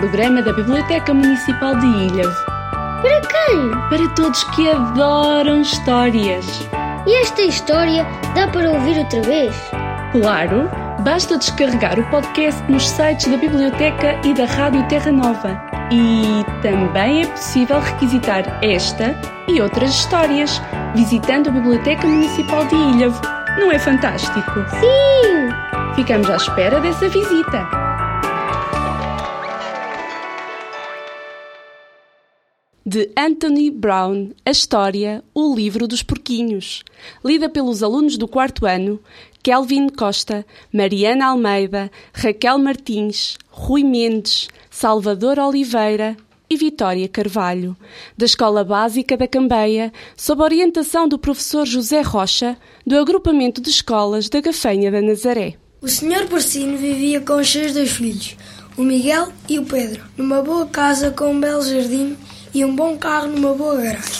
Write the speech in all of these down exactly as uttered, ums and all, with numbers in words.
programa da Biblioteca Municipal de Ilhavo. Para quem? Para todos que adoram histórias. E esta história dá para ouvir outra vez? Claro, basta descarregar o podcast nos sites da Biblioteca e da Rádio Terra Nova. E também é possível requisitar esta e outras histórias visitando a Biblioteca Municipal de Ilhavo. Não é fantástico? Sim! Ficamos à espera dessa visita. De Anthony Brown, a história O Livro dos Porquinhos, lida pelos alunos do quarto ano, Kelvin Costa, Mariana Almeida, Raquel Martins, Rui Mendes, Salvador Oliveira e Vitória Carvalho, da Escola Básica da Cambeia, sob a orientação do professor José Rocha, do agrupamento de escolas da Gafanha da Nazaré. O senhor Porcino vivia com os seus dois filhos, o Miguel e o Pedro, numa boa casa com um belo jardim e um bom carro numa boa garagem.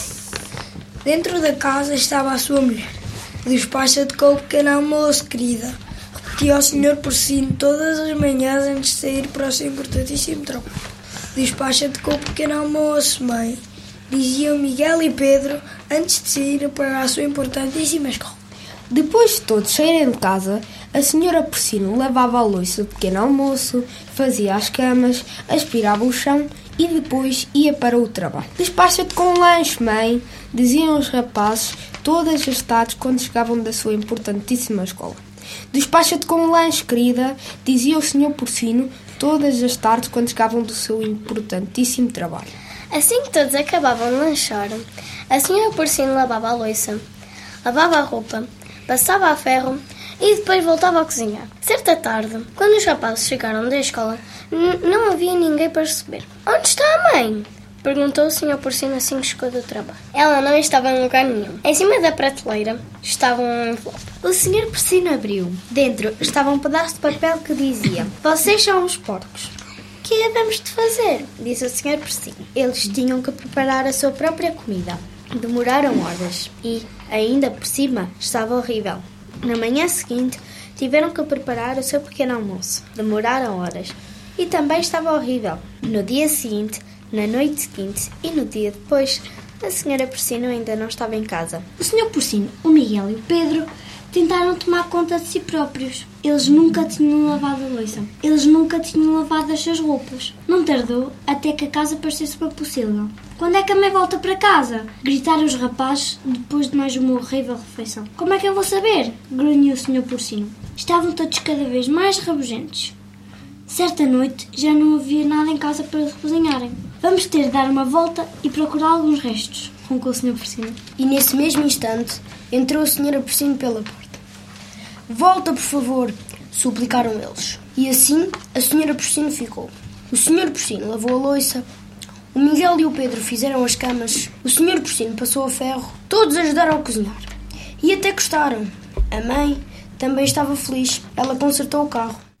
Dentro da casa estava a sua mulher. Despacha-te com o pequeno almoço, querida, repetia o senhor Porcino todas as manhãs antes de sair para o seu importantíssimo trabalho. Despacha-te com o pequeno almoço, mãe, diziam Miguel e Pedro antes de sair para a sua importantíssima escola. Depois de todos saírem de casa, a senhora Porcino lavava a louça do pequeno almoço, fazia as camas, aspirava o chão e depois ia para o trabalho. Despacha-te com o lanche, mãe, diziam os rapazes todas as tardes quando chegavam da sua importantíssima escola. Despacha-te com o lanche, querida, dizia o senhor Porcino todas as tardes quando chegavam do seu importantíssimo trabalho. Assim que todos acabavam de lanchar, a senhora Porcino lavava a louça, lavava a roupa, passava a ferro e depois voltava a cozinhar. Certa tarde, quando os rapazes chegaram da escola, n- não havia ninguém para receber. Onde está a mãe? Perguntou o senhor Porcino assim que chegou do trabalho. Ela não estava em lugar nenhum. Em cima da prateleira estava um envelope. O senhor Porcino abriu. Dentro estava um pedaço de papel que dizia: "Vocês são os porcos." O que havemos de fazer? Disse o senhor Porcino. Eles tinham que preparar a sua própria comida. Demoraram horas e, ainda por cima, estava horrível. Na manhã seguinte, tiveram que preparar o seu pequeno almoço. Demoraram horas e também estava horrível. No dia seguinte, na noite seguinte e no dia depois, a senhora Porcino ainda não estava em casa. O senhor Porcino, o Miguel e o Pedro tentaram tomar conta de si próprios. Eles nunca tinham lavado a louça. Eles nunca tinham lavado as suas roupas. Não tardou até que a casa parecesse uma pocilga. "Quando é que a mãe volta para casa?" gritaram os rapazes depois de mais uma horrível refeição. "Como é que eu vou saber?" grunhiu o senhor Porcino. Estavam todos cada vez mais rabugentos. Certa noite já não havia nada em casa para cozinharem. "Vamos ter de dar uma volta e procurar alguns restos", roncou o senhor Porcino. E nesse mesmo instante entrou a senhora Porcino pela porta. "Volta, por favor", suplicaram eles. E assim a senhora Porcino ficou. O senhor Porcino lavou a louça, o Miguel e o Pedro fizeram as camas, o senhor Porcino passou a ferro, todos ajudaram a cozinhar. E até gostaram. A mãe também estava feliz, ela consertou o carro.